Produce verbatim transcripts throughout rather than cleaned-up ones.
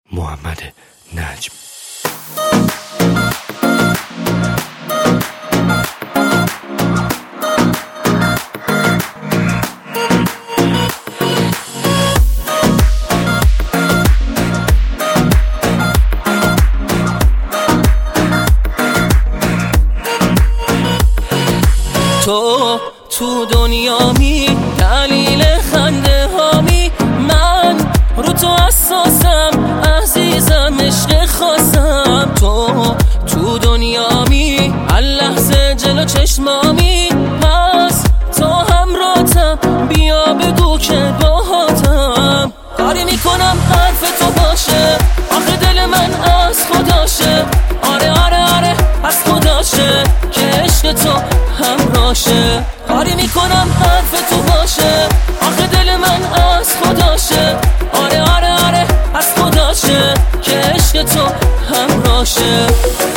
محمد نجم. تو تو دنیامی دلیل خنده هامی، من رو تو اساسم عزیزم عشق خاصم. تو تو دنیامی هر لحظه جلو چشمامی، پس تو همراهتم بیا بگو که باهاتم. کاری میکنم حرف تو باشه، آخه دل من از خداشه. آره آره آره از خداشه که عشق تو همراشه. کاری میکنم حرف تو باشه، آخه دل من از خداشه. آره آره آره از خداشه که عشق تو همراشه.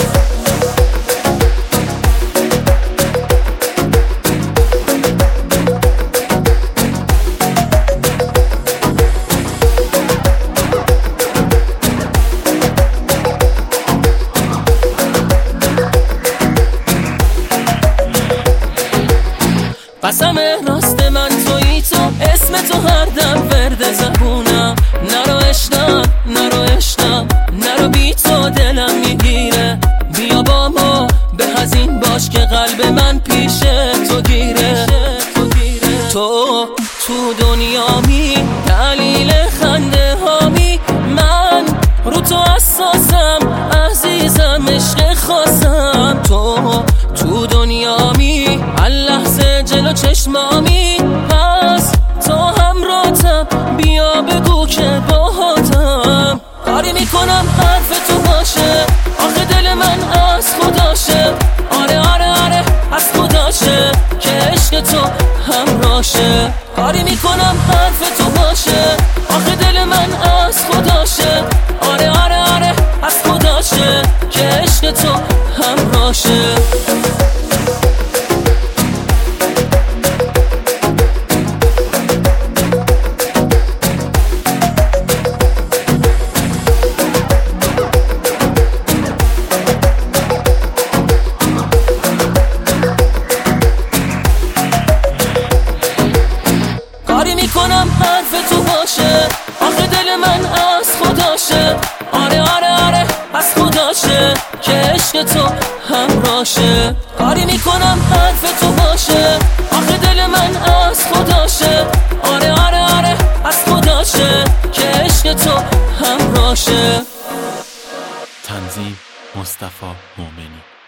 قسم راست من تویی تو، اسم تو هر دم ورد زبونم. نرو عشقم نرو عشقم نرو، بی تو دلم میگیره. بیا با ما به هزین باش که قلب من پیش تو گیره. تو تو دنیامی دلیل خنده هامی، من رو تو اساسم عزیزم عشق خاصم. تو تو دنیامی هر لحظه جلو چشمامی، پس تو همراهتم بیا بگو که باهاتم. کاری میکنم حرف تو باشه، آخه دل من از خداشه. آره آره آره از خداشه که عشق تو همراشه. کاری میکنم حرف تو باشه، آخه دل من از خداشه. آره آره آره از خداشه که عشق تو همراشه. کاری میکنم حرف تو باشه، آخه دل من از خداشه. آره آره آره از خداشه که عشق تو همراشه. کاری میکنم حرف تو باشه، آخه دل من از خداشه. آره آره آره از خداشه که عشق تو همراشه. تنظیم مصطفی مومنی.